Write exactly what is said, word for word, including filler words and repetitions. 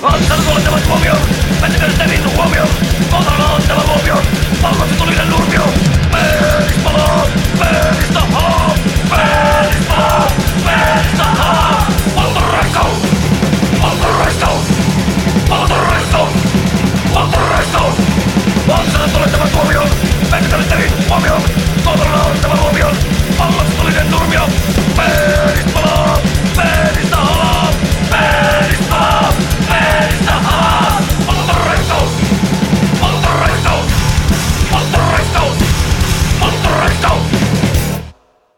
Antanut olettavat huomioon, päättäkö sitä minun huomioon? Poltalla ottava huomioon, valkoiset tulinen luo.